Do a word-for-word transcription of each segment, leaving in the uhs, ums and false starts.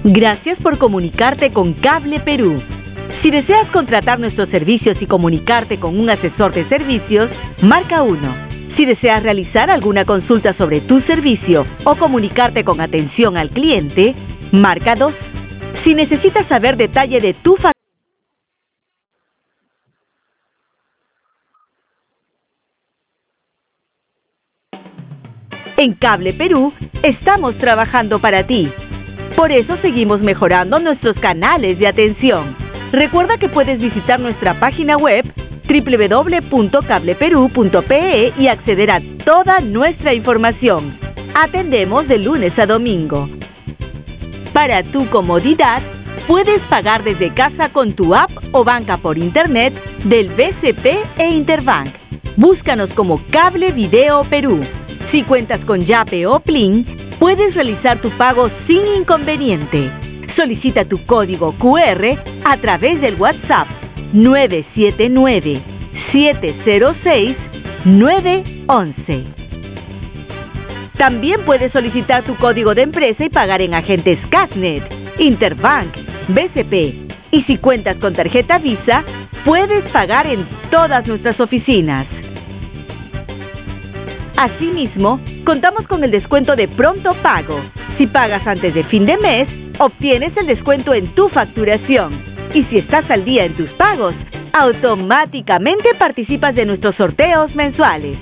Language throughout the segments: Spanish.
Gracias por comunicarte con Cable Perú. Si deseas contratar nuestros servicios y comunicarte con un asesor de servicios, marca uno. Si deseas realizar alguna consulta sobre tu servicio o comunicarte con atención al cliente, marca dos. Si necesitas saber detalle de tu factura, en Cable Perú estamos trabajando para ti. Por eso seguimos mejorando nuestros canales de atención. Recuerda que puedes visitar nuestra página web doble u doble u doble u punto cable perú punto pe e y acceder a toda nuestra información. Atendemos de lunes a domingo. Para tu comodidad, puedes pagar desde casa con tu app o banca por internet del B C P e Interbank. Búscanos como Cable Video Perú. Si cuentas con Yape o Plin, puedes realizar tu pago sin inconveniente. Solicita tu código cu erre a través del WhatsApp nueve siete nueve, siete cero seis, nueve once. También puedes solicitar tu código de empresa y pagar en agentes Casnet, Interbank, B C P. Y si cuentas con tarjeta Visa, puedes pagar en todas nuestras oficinas. Asimismo, contamos con el descuento de pronto pago. Si pagas antes de fin de mes, obtienes el descuento en tu facturación. Y si estás al día en tus pagos, automáticamente participas de nuestros sorteos mensuales.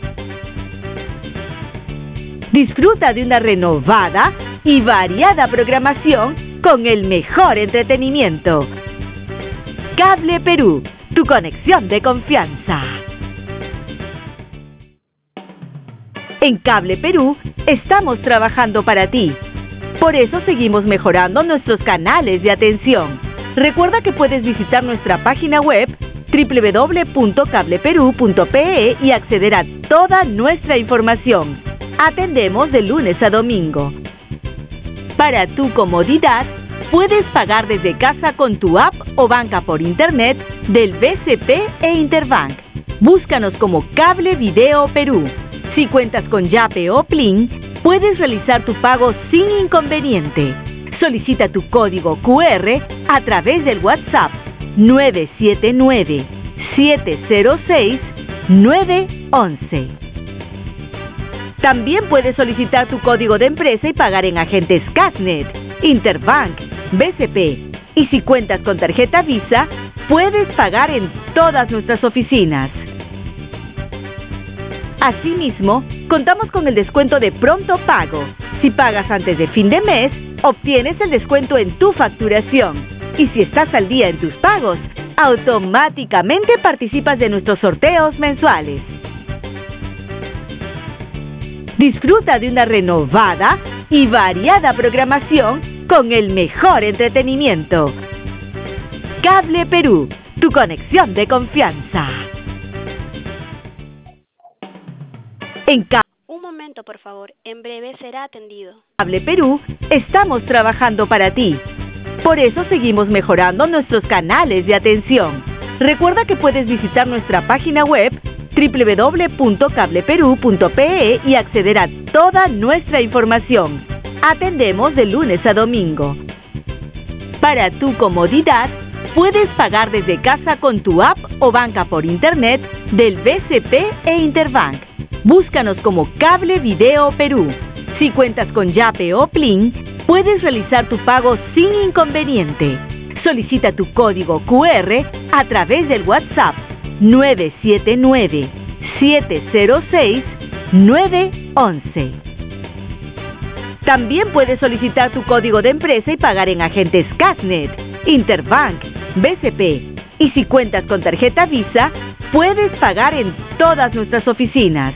Disfruta de una renovada y variada programación con el mejor entretenimiento. Cable Perú, tu conexión de confianza. En Cable Perú estamos trabajando para ti. Por eso seguimos mejorando nuestros canales de atención. Recuerda que puedes visitar nuestra página web doble u doble u doble u punto cable perú punto pe e y acceder a toda nuestra información. Atendemos de lunes a domingo. Para tu comodidad, puedes pagar desde casa con tu app o banca por internet del B C P e Interbank. Búscanos como Cable Video Perú. Si cuentas con Yape o Plin, puedes realizar tu pago sin inconveniente. Solicita tu código cu erre a través del WhatsApp nueve siete nueve, siete cero seis, nueve once. También puedes solicitar tu código de empresa y pagar en agentes Casnet, Interbank, B C P. Y si cuentas con tarjeta Visa, puedes pagar en todas nuestras oficinas. Asimismo, contamos con el descuento de pronto pago. Si pagas antes de fin de mes, obtienes el descuento en tu facturación. Y si estás al día en tus pagos, automáticamente participas de nuestros sorteos mensuales. Disfruta de una renovada y variada programación con el mejor entretenimiento. Cable Perú, tu conexión de confianza. En Cable Un momento, por favor. En breve será atendido. Cable Perú estamos trabajando para ti. Por eso seguimos mejorando nuestros canales de atención. Recuerda que puedes visitar nuestra página web doble u doble u doble u punto cable perú punto pe e y acceder a toda nuestra información. Atendemos de lunes a domingo. Para tu comodidad, puedes pagar desde casa con tu app o banca por internet del B C P e Interbank. Búscanos como Cable Video Perú. Si cuentas con Yape o Plin, puedes realizar tu pago sin inconveniente. Solicita tu código cu erre a través del WhatsApp nueve siete nueve, siete cero seis, nueve once. También puedes solicitar tu código de empresa y pagar en agentes Casnet, Interbank, B C P. Y si cuentas con tarjeta Visa, puedes pagar en todas nuestras oficinas.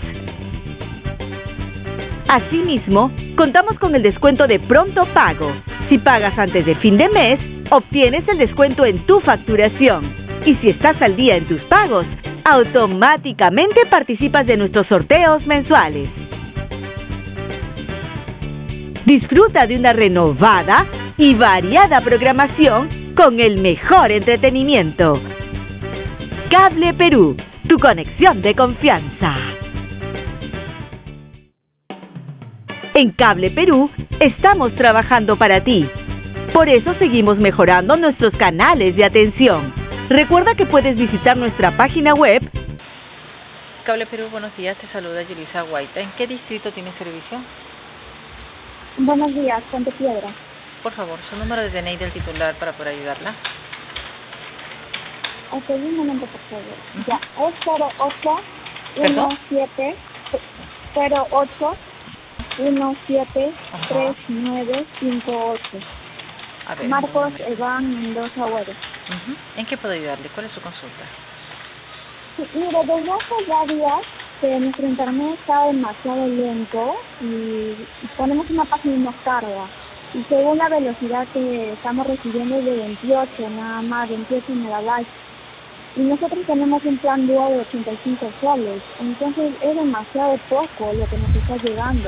Asimismo, contamos con el descuento de pronto pago. Si pagas antes de fin de mes, obtienes el descuento en tu facturación. Y si estás al día en tus pagos, automáticamente participas de nuestros sorteos mensuales. Disfruta de una renovada y variada programación con el mejor entretenimiento. Cable Perú, tu conexión de confianza. En Cable Perú estamos trabajando para ti. Por eso seguimos mejorando nuestros canales de atención. Recuerda que puedes visitar nuestra página web. Cable Perú, buenos días, te saluda Yulisa Guaita. ¿En qué distrito tiene servicio? Buenos días, Puente Piedra. Por favor, su número de D N I del titular para poder ayudarla. Ok, un momento, por favor. Uh-huh. Ya, es cero ocho uno siete cero ocho uno siete tres nueve cinco ocho. A ver, Marcos Iván Mendoza Agüero. Uh-huh. ¿En qué puedo ayudarle? ¿Cuál es su consulta? Sí, mire, desde hace ya días que nuestro internet está demasiado lento y ponemos una página y nos carga. Y según la velocidad que estamos recibiendo es de veintiocho, nada más, veintiocho megabytes. Y nosotros tenemos un plan dual de ochenta y cinco soles, entonces es demasiado poco lo que nos está llegando.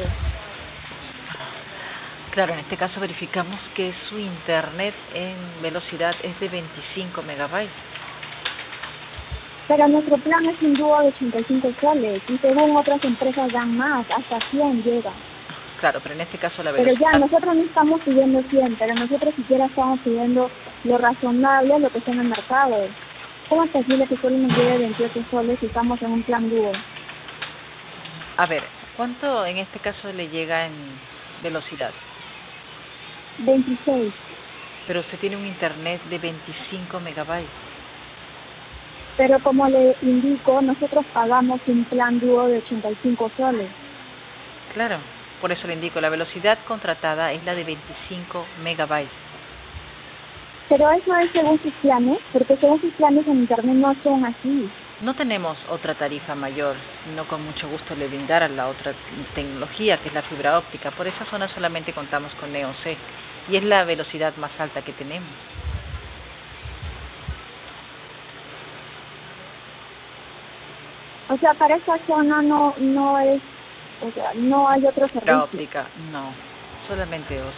Claro, en este caso verificamos que su internet en velocidad es de veinticinco megabytes. Pero nuestro plan es un dúo de ochenta y cinco soles y según otras empresas dan más, hasta cien llega. Claro, pero en este caso la velocidad... Pero ya, nosotros no estamos pidiendo cien, pero nosotros siquiera estamos pidiendo lo razonable, lo que está en el mercado. ¿Cómo es posible que solo nos llegue veintiocho soles si estamos en un plan dúo? A ver, ¿cuánto en este caso le llega en velocidad? veintiséis. Pero usted tiene un internet de veinticinco megabytes. Pero como le indico, nosotros pagamos un plan dúo de ochenta y cinco soles. Claro, por eso le indico, la velocidad contratada es la de veinticinco megabytes. Pero eso es según sus planes, porque según sus planes en internet no son así. No tenemos otra tarifa mayor, sino con mucho gusto le brindar la otra tecnología, que es la fibra óptica. Por esa zona solamente contamos con N E O C, y es la velocidad más alta que tenemos. O sea, para esa zona no no es, o sea, no hay otro servicio. Fibra óptica, no, solamente O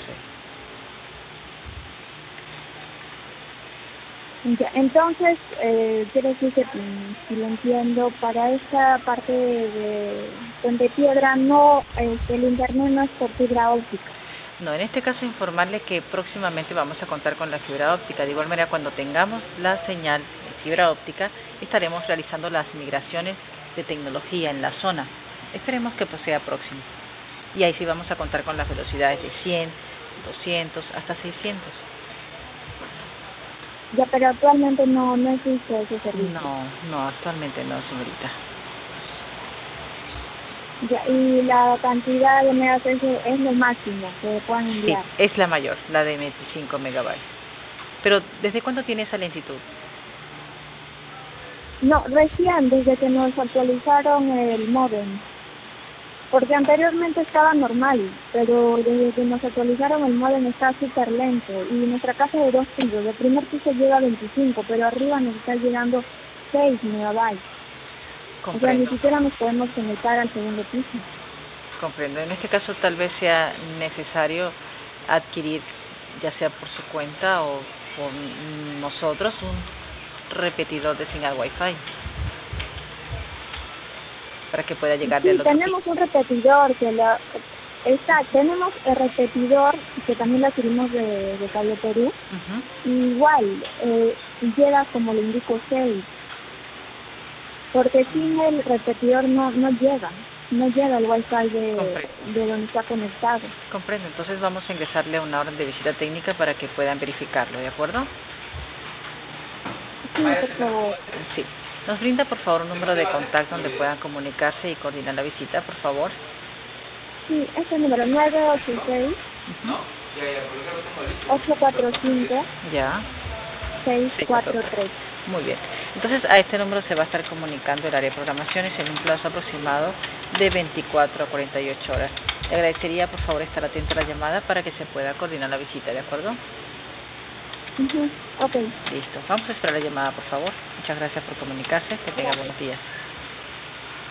C. Ya, entonces, eh, quiere decir que, si lo entiendo, para esta parte de Puente Piedra no, eh, el internet no es por fibra óptica. No, en este caso informarle que próximamente vamos a contar con la fibra óptica. De igual manera, cuando tengamos la señal de fibra óptica, estaremos realizando las migraciones de tecnología en la zona. Esperemos que pues sea próximo. Y ahí sí vamos a contar con las velocidades de cien, doscientos, hasta seiscientos. Ya, pero actualmente no, no existe ese servicio. No, no, actualmente no, señorita. Ya, y la cantidad de megas es, es lo máximo que puedan enviar. Sí, es la mayor, la de veinticinco megabytes. Pero, ¿desde cuándo tiene esa lentitud? No, recién, desde que nos actualizaron el módem. Porque anteriormente estaba normal, pero desde que nos actualizaron el módem está súper lento. Y nuestra casa de dos pisos, el primer piso llega a veinticinco, pero arriba nos está llegando seis megabytes. Comprendo. O sea, ni siquiera nos podemos conectar al segundo piso. Comprendo. En este caso tal vez sea necesario adquirir, ya sea por su cuenta o por nosotros, un repetidor de señal Wi-Fi para que pueda llegar sí, del otro tenemos piso. Un repetidor que la está, tenemos el repetidor que también lo adquirimos de, de Cable Perú. Uh-huh. Igual, eh, llega como le indico seis. Porque sin el repetidor no no llega, no llega el Wi-Fi de, de donde está conectado. Comprendo, entonces vamos a ingresarle una orden de visita técnica para que puedan verificarlo, ¿de acuerdo? Sí, por favor. Sí. Nos brinda, por favor, un número de contacto donde puedan comunicarse y coordinar la visita, por favor. Sí, es el número nueve ocho seis, ocho cuatro cinco, ya. seis cuatro tres. Muy bien. Entonces, a este número se va a estar comunicando el área de programaciones en un plazo aproximado de veinticuatro a cuarenta y ocho horas. Le agradecería, por favor, estar atento a la llamada para que se pueda coordinar la visita, ¿de acuerdo? Uh-huh. Ok. Listo. Vamos a esperar la llamada, por favor. Muchas gracias por comunicarse. Que tenga buenos días.